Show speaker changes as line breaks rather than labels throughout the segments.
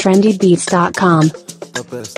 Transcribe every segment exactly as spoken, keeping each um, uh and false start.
trendy beats dot com.
The best.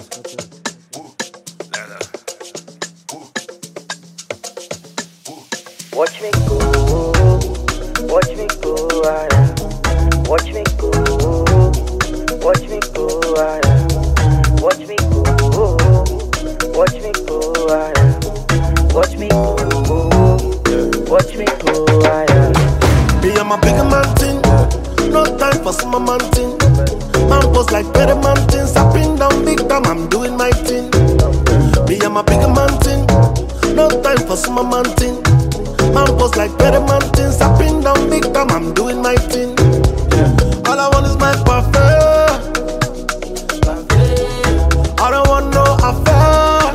Watch me go, watch me go, ah, watch me go, watch me go, ah, watch me go, watch me go, ah, watch me go, watch me go, ah.
Me and my bigger mountain, no time for small mountain. Man pose like better mountains, up and down big time, I'm doing my thing. Me and my bigger mountain, no time for small mountain. Man pose like better mountains, up and down big time, I'm doing my thing. All I want is my parfait. I don't want no affair.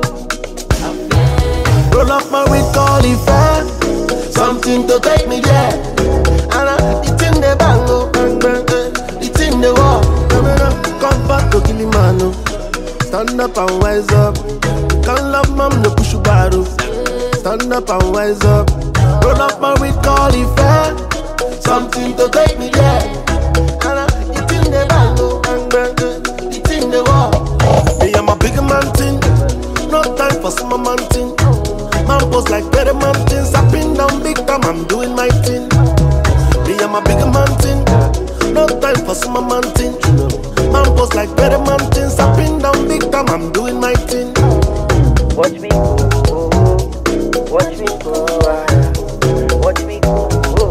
Roll up my weed, call it fair. Something to take me there. And I, it's in the bango, it's in the wall. Come back to Kilimano. Stand up and wise up. Can't love mom, no push you bottle. Stand up and wise up. Roll up my weed, call it fair. Something to take me there. And I, it's in the bango, it's in the wall. Me and my bigger mountain, no time for small mountain. Man pose like better mountains, up and down big time, I'm doing my thing. Me and my bigger mountain, no time for small mountain. Man pose like better mountains, up and down big time, I'm doing my thing.
Watch me go, watch me go, ah, watch me go,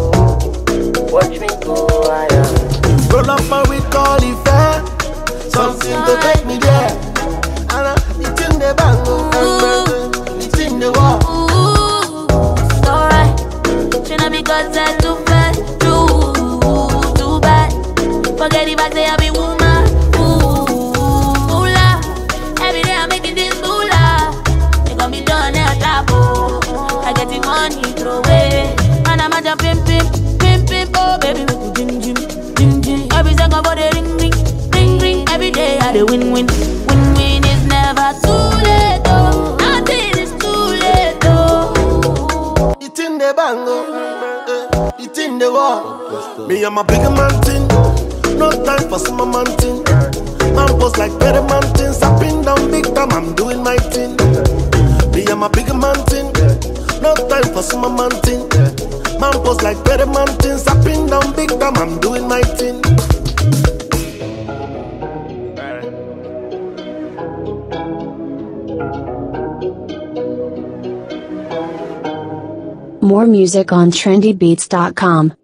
watch me go, ah.
Roll up my weed, call it fair. Something to take me there. And I, it's in the bango, it's in the wall.
Ooh, it's alright. Shouldn't because I too fat, too, too bad. Forget if I say I be woman. Ooh, moolah. Every day I'm making this moolah. They got me done at labo. I get the money throw away. And I'm at a pimp, pimp, pimp, pimp. Oh baby, make you ding, ding, ding, ding. Every second body ring, ring, ring, ring. Every day I do win, win. Win, win is never too late, oh. Nothing is too late, oh.
It's in the bango, it's in the wall. Me and my bigger mountain, no time for small mountain. Man pose like better mountains, up and down big time, I'm doing my thing. Me and my bigger mountain, no time for small mountain. Man pose like better mountains, up and down big time, I'm doing my thing.
More music on trendy beats dot com.